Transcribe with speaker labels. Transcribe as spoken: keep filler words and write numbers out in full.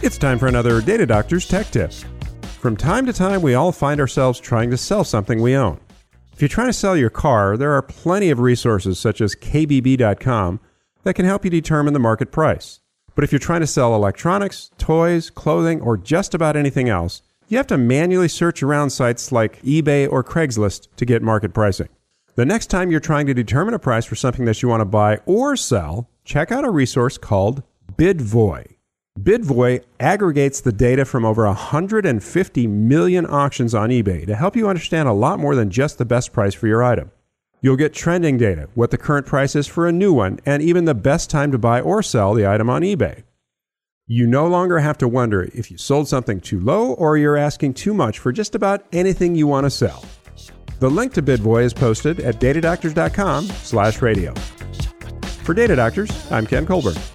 Speaker 1: It's time for another Data Doctor's Tech Tip. From time to time, we all find ourselves trying to sell something we own. If you're trying to sell your car, there are plenty of resources such as K B B dot com that can help you determine the market price. But if you're trying to sell electronics, toys, clothing, or just about anything else, you have to manually search around sites like eBay or Craigslist to get market pricing. The next time you're trying to determine a price for something that you want to buy or sell, check out a resource called BidVoy. BidVoy aggregates the data from over one hundred fifty million auctions on eBay to help you understand a lot more than just the best price for your item. You'll get trending data, what the current price is for a new one, and even the best time to buy or sell the item on eBay. You no longer have to wonder if you sold something too low or you're asking too much for just about anything you want to sell. The link to BidVoy is posted at datadoctors dot com slash radio. For Data Doctors, I'm Ken Colburn.